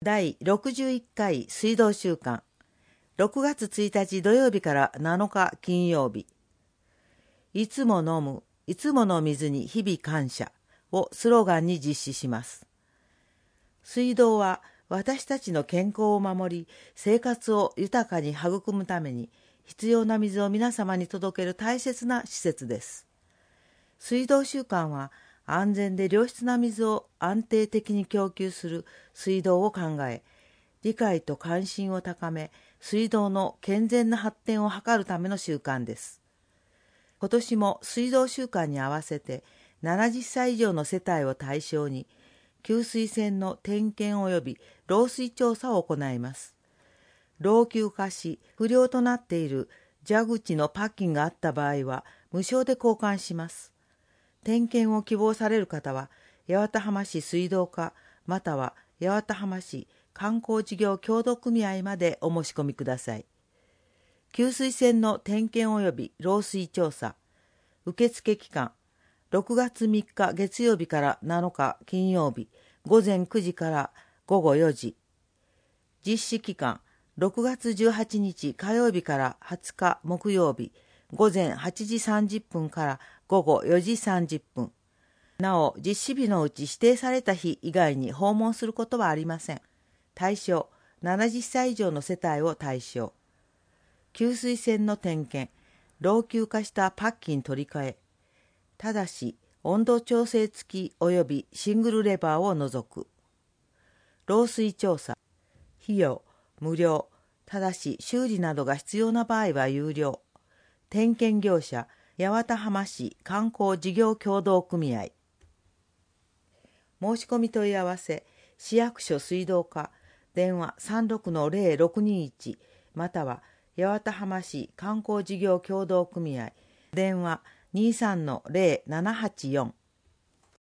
第61回水道週間、6月1日土曜日から7日金曜日。いつも飲む、いつもの水に日々感謝をスローガンに実施します。水道は私たちの健康を守り、生活を豊かに育むために必要な水を皆様に届ける大切な施設です。水道週間は安全で良質な水を安定的に供給する水道を考え、理解と関心を高め、水道の健全な発展を図るための習慣です。今年も水道週間に合わせて70歳以上の世帯を対象に、給水栓の点検及び漏水調査を行います。老朽化し不良となっている蛇口のパッキンがあった場合は無償で交換します。点検を希望される方は、八幡浜市水道課または八幡浜市観光事業協同組合までお申し込みください。給水栓の点検及び漏水調査、受付期間、6月3日月曜日から7日金曜日、午前9時から午後4時。実施期間、6月18日火曜日から20日木曜日、午前8時30分から午後4時30分。なお、実施日のうち指定された日以外に訪問することはありません。対象、70歳以上の世帯を対象。給水栓の点検、老朽化したパッキン取り替え。ただし、温度調整付き及びシングルレバーを除く。漏水調査、費用、無料。ただし、修理などが必要な場合は有料。点検業者、八幡浜市観光事業協同組合。申し込み問い合わせ、市役所水道課、電話 36-0621 または八幡浜市観光事業協同組合、電話 23-0784